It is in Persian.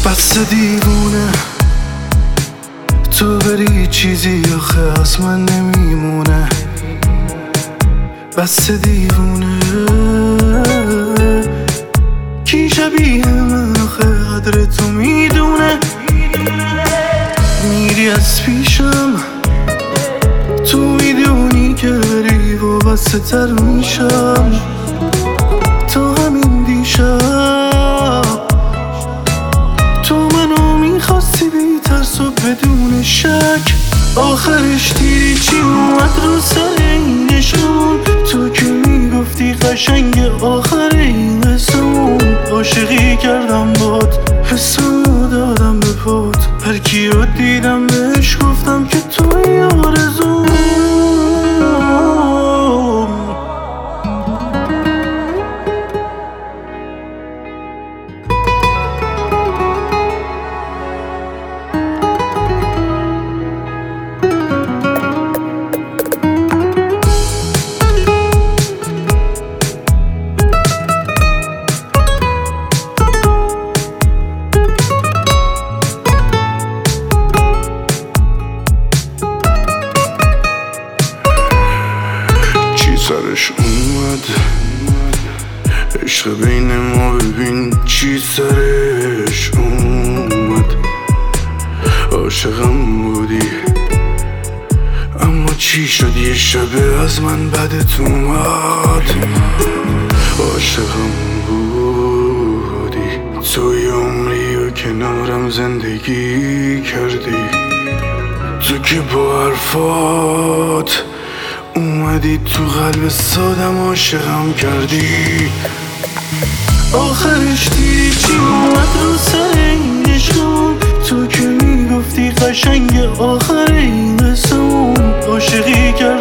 بس دیوونه تو بری چیزی آخه از من نمیمونه. بس دیوونه کی شبیه من آخه قدر تو میدونه. میری از پیشم تو میدونی که بری و بسته تر میشم تا همین دیشب. تو منو میخواستی بی ترس و بدون شک، آخرش دیدی چی اومد رو سر این عشقمون. تو که میگفتی قشنگ آخر این قصمون. عاشقی کردم باد حسمو دادم به پات، هر کی رو دیدم بهش گفتم که توی آرزوم. سرش اومد عشق بین ما، ببین چی سرش اومد. عاشقم بودی اما چی شد یه شبه از من بدت اومد. عاشقم بودی توی عمری و کنارم زندگی کردی. تو که با حرفات اومدی تو قلب سادم عاشقم کردی. آخرش دیدی چی اومد رو سر این عشقمون. تو که میگفتی قشنگ آخر این قصمون. عاشقی کردی